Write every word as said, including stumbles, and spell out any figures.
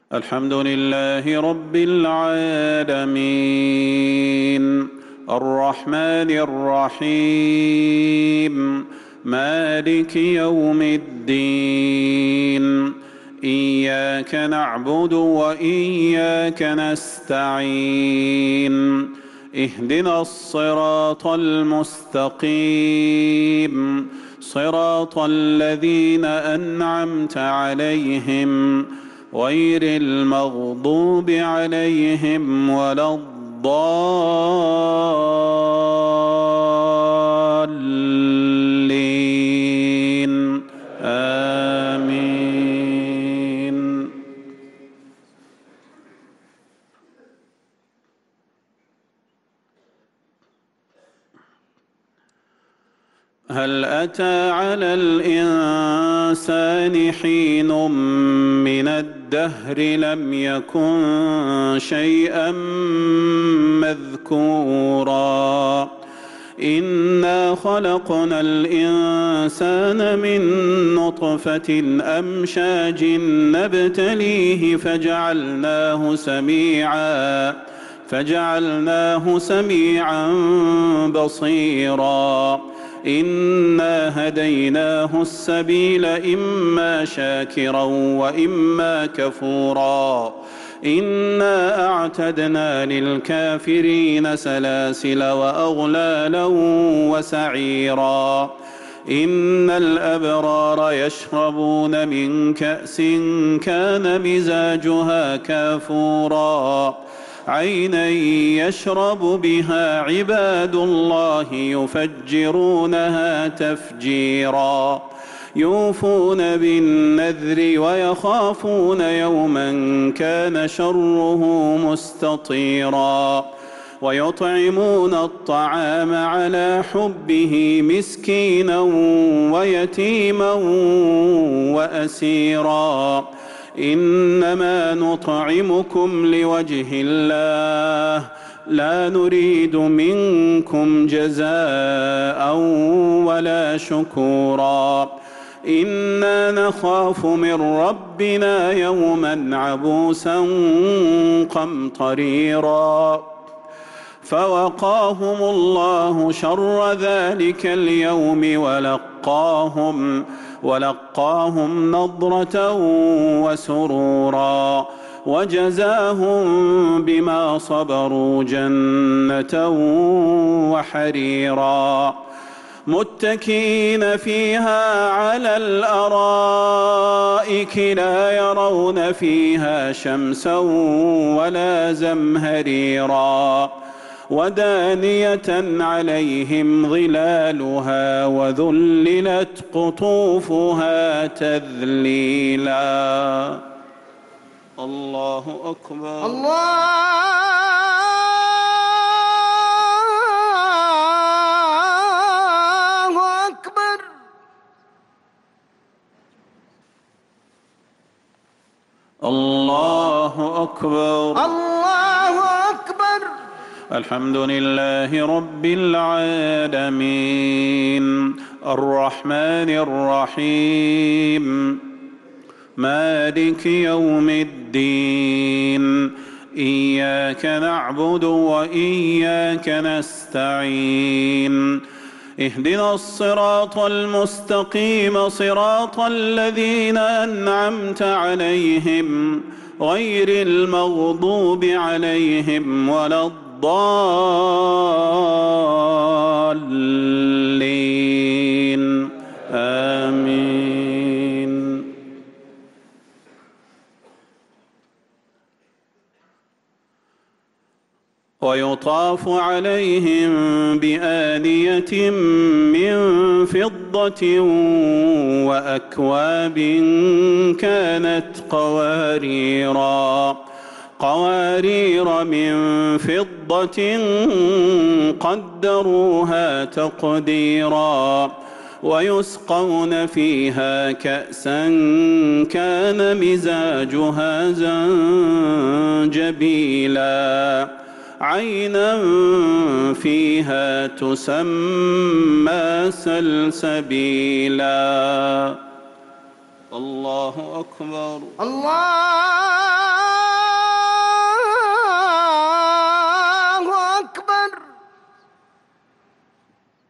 الحمد لله رب العالمين الرحمن الرحيم مالك يوم الدين إياك نعبد وإياك نستعين اهدنا الصراط المستقيم صراط الذين أنعمت عليهم غير المغضوب عليهم ولا الضالين آمين. هل أتى على الإنسان حين من الدهر لم يكن شيئا مذكورا إنا خلقنا الإنسان من نطفة أمشاج نبتليه فجعلناه سميعا فجعلناه سميعا بصيرا إنا هديناه السبيل إما شاكرا وإما كفورا إنا أعتدنا للكافرين سلاسل وأغلالا وسعيرا إن الأبرار يشربون من كأس كان مزاجها كافورا عينا يشرب بها عباد الله يفجرونها تفجيرا يوفون بالنذر ويخافون يوما كان شره مستطيرا ويطعمون الطعام على حبه مسكينا ويتيما وأسيرا إنما نطعمكم لوجه الله لا نريد منكم جزاء ولا شكورا إنا نخاف من ربنا يوما عبوسا قمطريرا فوقاهم الله شر ذلك اليوم ولقاهم ولقاهم نضرة وسرورا وجزاهم بما صبروا جنة وحريرا متكئين فيها على الأرائك لا يرون فيها شمسا ولا زمهريرا ودانية عليهم ظلالها وذللت قطوفها تذليلا. الله أكبر. الله أكبر. الله أكبر. الله أكبر. الحمد لله رب العالمين الرحمن الرحيم مالك يوم الدين إياك نعبد وإياك نستعين اهدنا الصراط المستقيم صراط الذين أنعمت عليهم غير المغضوب عليهم ولا الضالين آمين. ويطاف عليهم بآنية من فضة وأكواب كانت قواريرا قوارير من فضة قدروها تقديرا ويسقون فيها كأسا كان مزاجها زنجبيلا عينا فيها تسمى سلسبيلا. الله أكبر. الله